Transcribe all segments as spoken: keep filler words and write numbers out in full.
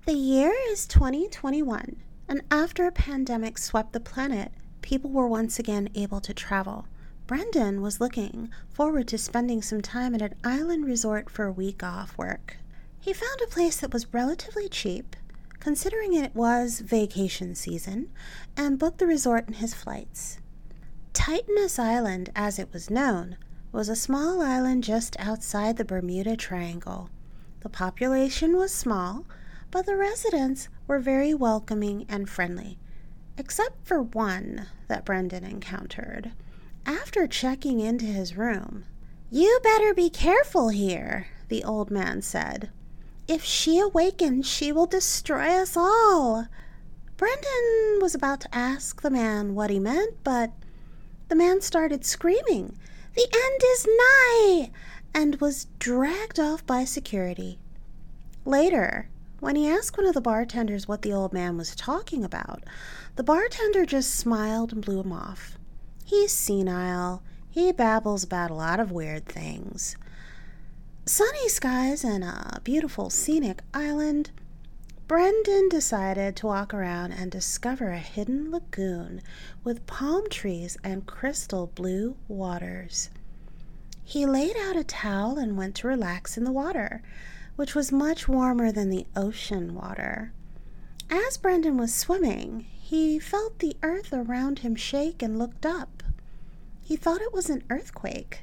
The year is twenty twenty-one, and after a pandemic swept the planet, people were once again able to travel. Brendan was looking forward to spending some time at an island resort for a week off work. He found a place that was relatively cheap, considering it was vacation season, and booked the resort and his flights. Titanus Island, as it was known, was a small island just outside the Bermuda Triangle. The population was small, but the residents were very welcoming and friendly, except for one that Brendan encountered. After checking into his room, "You better be careful here," the old man said. "If she awakens, she will destroy us all." Brendan was about to ask the man what he meant, but the man started screaming, "The end is nigh!" and was dragged off by security. Later, when he asked one of the bartenders what the old man was talking about, the bartender just smiled and blew him off. He's senile. He babbles about a lot of weird things. Sunny skies and a beautiful scenic island, Brendan decided to walk around and discover a hidden lagoon with palm trees and crystal blue waters. He laid out a towel and went to relax in the water, which was much warmer than the ocean water. As Brendan was swimming, he felt the earth around him shake and looked up. He thought it was an earthquake,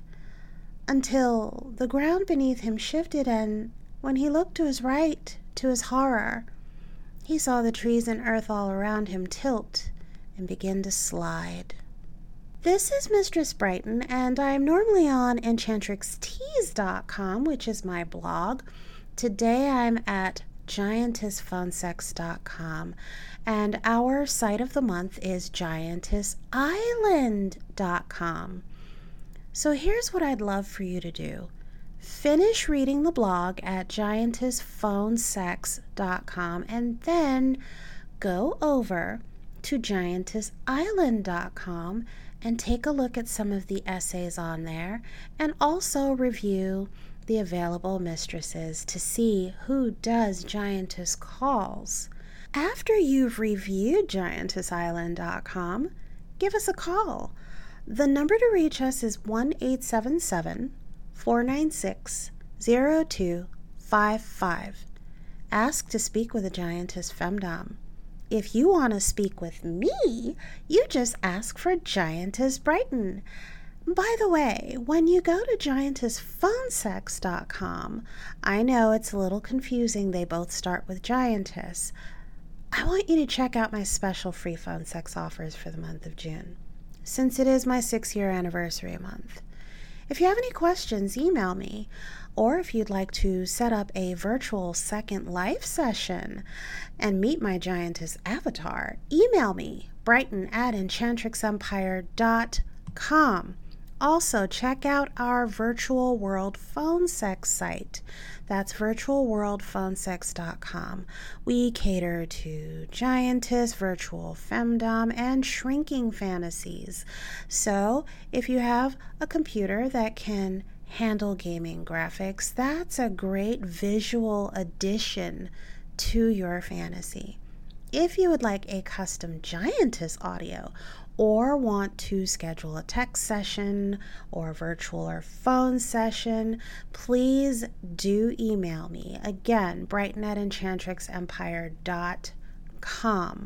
until the ground beneath him shifted, and when he looked to his right, to his horror, he saw the trees and earth all around him tilt and begin to slide. This is Mistress Brighton, and I'm normally on enchantrix teas dot com, which is my blog. Today I'm at giantess phone sex dot com, and our site of the month is giantess island dot com. So here's what I'd love for you to do. Finish reading the blog at giantess phone sex dot com and then go over to giantess island dot com and take a look at some of the essays on there, and also review the available mistresses to see who does giantess calls. After you've reviewed giantess island dot com, give us a call. The number to reach us is one eight seven seven, four nine six, zero two five five. Ask to speak with a giantess femdom. If you want to speak with me, you just ask for Giantess Brighton. By the way, when you go to giantess phone sex dot com, I know it's a little confusing, they both start with giantess. I want you to check out my special free phone sex offers for the month of June, since it is my six-year anniversary month. If you have any questions, email me, or if you'd like to set up a virtual Second Life session and meet my giantess avatar, email me, brighton at enchantrix empire dot com. Also, check out our virtual world phone sex site. That's virtual world phone sex dot com. We cater to giantess, virtual femdom, and shrinking fantasies. So, if you have a computer that can handle gaming graphics, that's a great visual addition to your fantasy. If you would like a custom giantess audio, or want to schedule a text session or virtual or phone session, please do email me. Again, brighton at enchantrix empire dot com.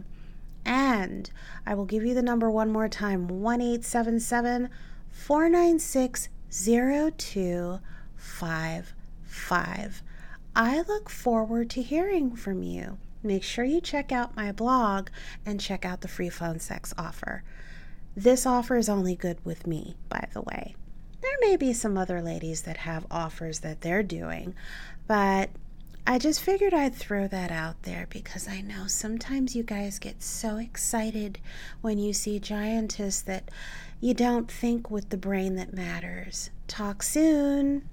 And I will give you the number one more time, one eight seven seven, four nine six, zero two five five. I look forward to hearing from you. Make sure you check out my blog and check out the free phone sex offer. This offer is only good with me, by the way. There may be some other ladies that have offers that they're doing, but I just figured I'd throw that out there because I know sometimes you guys get so excited when you see giantess that you don't think with the brain that matters. Talk soon.